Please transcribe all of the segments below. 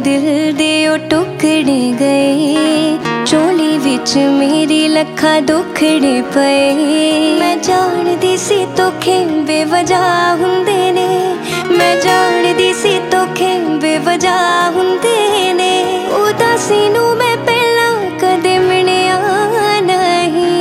दिल दे ओ टुकड़े गए, झोली विच मेरी लखा दुखड़े पए। मैं जानदी सी धोखे बेवजह हुंदे ने, मैं जानदी सी धोखे बेवजह हुंदे ने। उदासी नूं मैं पहला कदे मिलिया नहीं।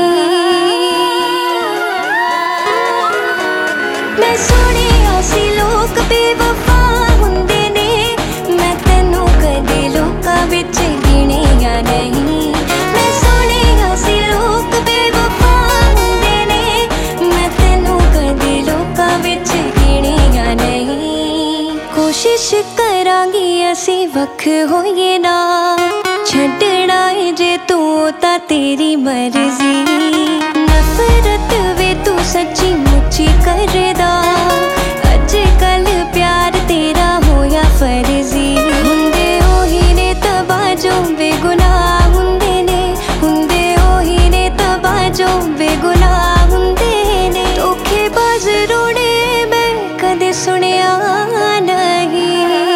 मैं सुनिया सी लोक बेवफा हुंदे ने, मैं तैनूं कदे लोकां विच गिणिया नहीं। मैं सुनिया सी लोक बेवफा हुंदे ने, मैं तैनूं कदे लोकां विच गिणिया नहीं। कोशिश करांगी असीं वख होइए ना, छड्डना है जे तू तां तेरी मर्जी। नफरत वे तू सच्ची मुच्ची करदा, अजकल प्यार तेरा होया फर्जी। हुंदे ओही ने तबाह जो बेगुनाह हुंदे ने, हुंदे ओही ने तबाह जो बेगुनाह हुंदे ने। धोखेबाज रोने मैं कदे सुनिया नहीं।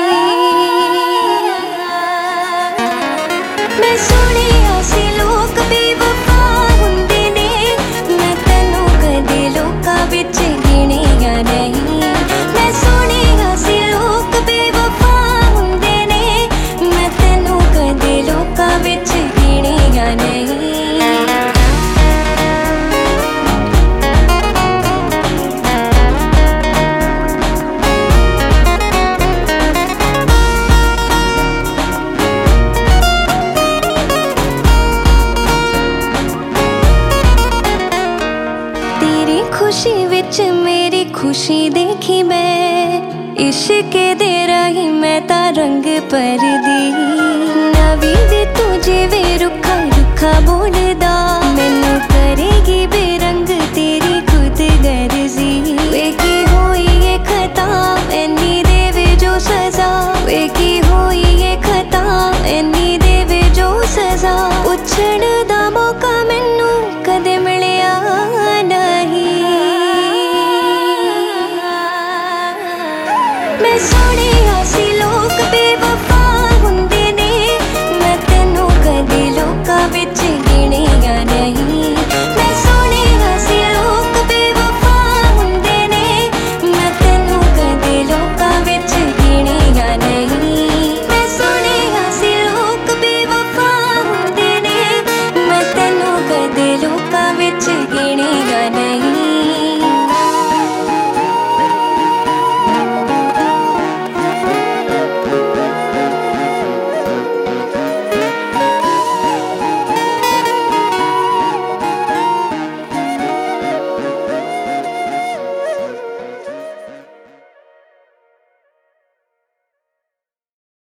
मैं सुनिया सी लोक बेवफा हुंदे ने, मैं तैनूं कदे लोकां विच गिणिया नहीं। मैं सुनिया सी लोक बेवफा हुंदे ने, मैं तैनूं कदे लोकां विच गिणिया नहीं। खुशी विच मेरी खुशी देखी मैं, इश्क दे रही मैं तां रंग भरदी।